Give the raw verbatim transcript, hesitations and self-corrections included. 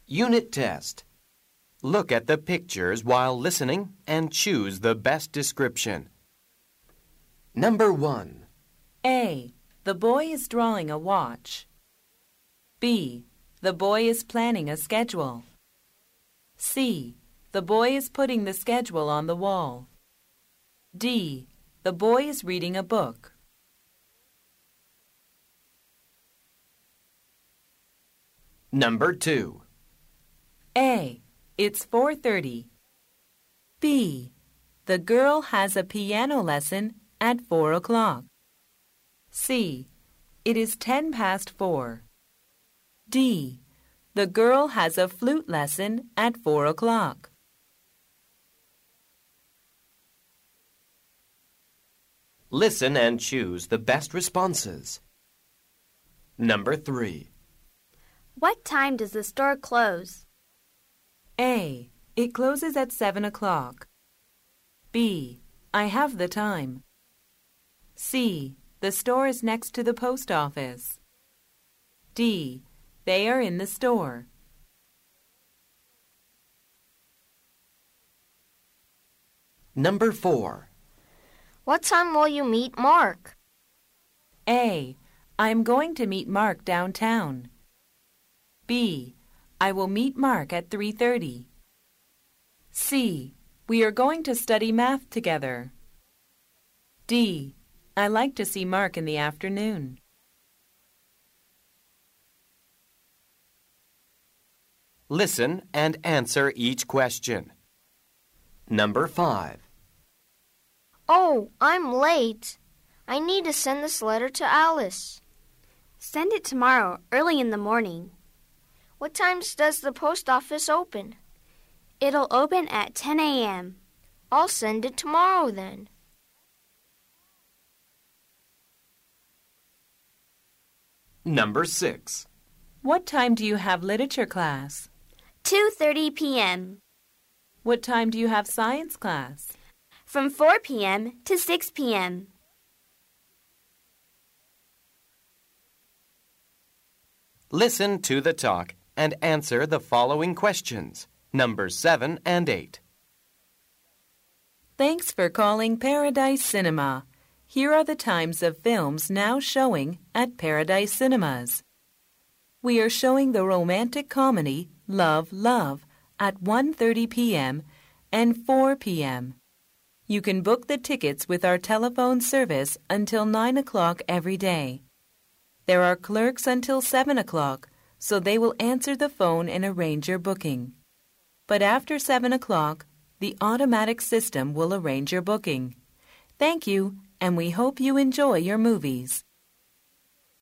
Unit test. Look at the pictures while listening and choose the best description. Number one. A. The boy is drawing a watch. B. The boy is planning a schedule. C. The boy is putting the schedule on the wall. D. The boy is reading a book. Number two. A. It's four thirty. B. The girl has a piano lesson at four o'clock. C. It is ten past four. D. The girl has a flute lesson at four o'clock. Listen and choose the best responses. Number three. What time does the store close? A. It closes at seven o'clock. B. I have the time. C. The store is next to the post office. D. They are in the store. Number four. What time will you meet Mark? A. I am going to meet Mark downtown. B. I will meet Mark at three thirty. C. We are going to study math together. D. I like to see Mark in the afternoon. Listen and answer each question. Number five. Oh, I'm late. I need to send this letter to Alice. Send it tomorrow, early in the morning. What times does the post office open? It'll open at ten a.m. I'll send it tomorrow then. Number six. What time do you have literature class? two thirty p.m. What time do you have science class? From four p.m. to six p.m. Listen to the talk and answer the following questions. Numbers seven and eight. Thanks for calling Paradise Cinema. Here are the times of films now showing at Paradise Cinemas. We are showing the romantic comedy Love, Love at one thirty p.m. and four p.m. You can book the tickets with our telephone service until nine o'clock every day. There are clerks until seven o'clock, so they will answer the phone and arrange your booking. But after seven o'clock, the automatic system will arrange your booking. Thank you, and we hope you enjoy your movies.